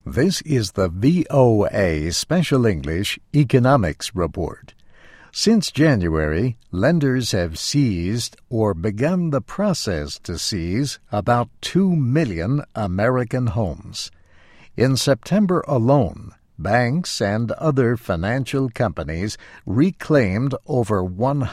This is the VOA Special English Economics Report. Since January, lenders have seized or begun the process to seize about 2 million American homes. In September alone, banks and other financial companies reclaimed over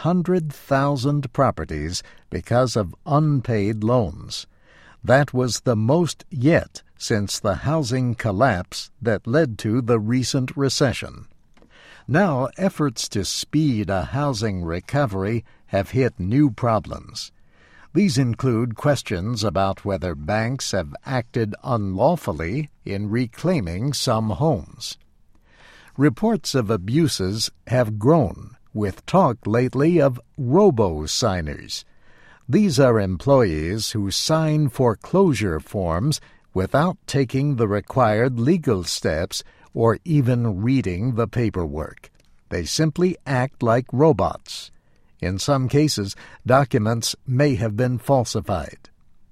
100,000 properties because of unpaid loans. That was the most yet since the housing collapse that led to the recent recession. Now, efforts to speed a housing recovery have hit new problems. These include questions about whether banks have acted unlawfully in reclaiming some homes. Reports of abuses have grown, with talk lately of robo-signers. These are employees who sign foreclosure forms without taking the required legal steps or even reading the paperwork. They simply act like robots. In some cases, documents may have been falsified.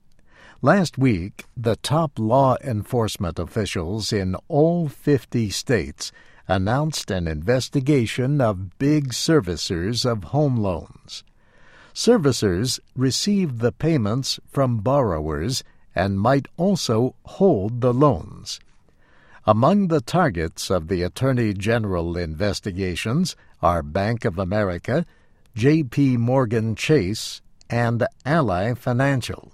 Last week, the top law enforcement officials in all 50 states announced an investigation of big servicers of home loans. Servicers receive the payments from borrowers and might also hold the loans. Among the targets of the Attorney General investigations are Bank of America, J.P. Morgan Chase, and Ally Financial.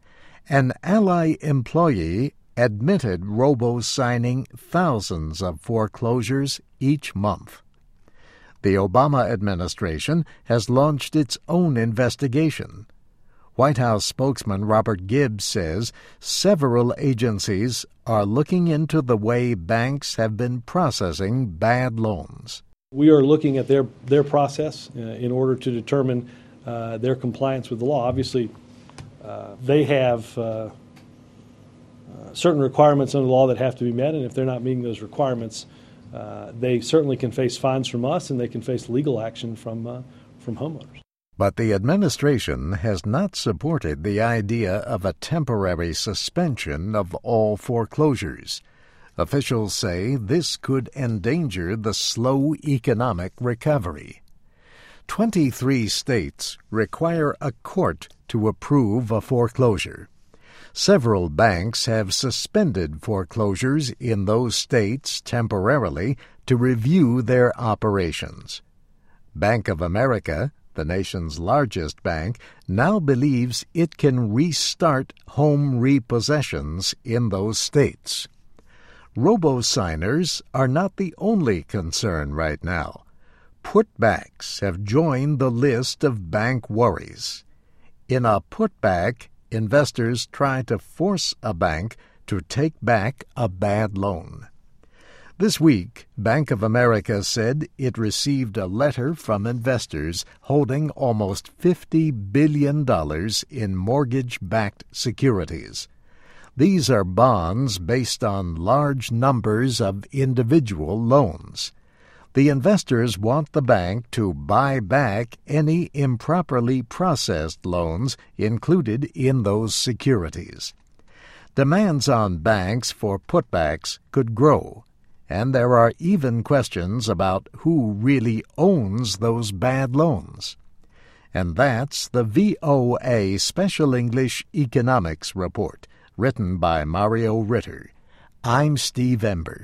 An Ally employee admitted robo-signing thousands of foreclosures each month. The Obama administration has launched its own investigation. White House spokesman Robert Gibbs says several agencies are looking into the way banks have been processing bad loans. We are looking at their process in order to determine their compliance with the law. Obviously, they have certain requirements under the law that have to be met, and if they're not meeting those requirements, they certainly can face fines from us, and they can face legal action from homeowners. But the administration has not supported the idea of a temporary suspension of all foreclosures. Officials say this could endanger the slow economic recovery. 23 states require a court to approve a foreclosure. Several banks have suspended foreclosures in those states temporarily to review their operations. Bank of America, the nation's largest bank, now believes it can restart home repossessions in those states. Robo-signers are not the only concern right now. Putbacks have joined the list of bank worries. In a putback, investors try to force a bank to take back a bad loan. This week, Bank of America said it received a letter from investors holding almost $50 billion in mortgage-backed securities. These are bonds based on large numbers of individual loans. The investors want the bank to buy back any improperly processed loans included in those securities. Demands on banks for putbacks could grow, and there are even questions about who really owns those bad loans. And that's the VOA Special English Economics Report, written by Mario Ritter. I'm Steve Ember.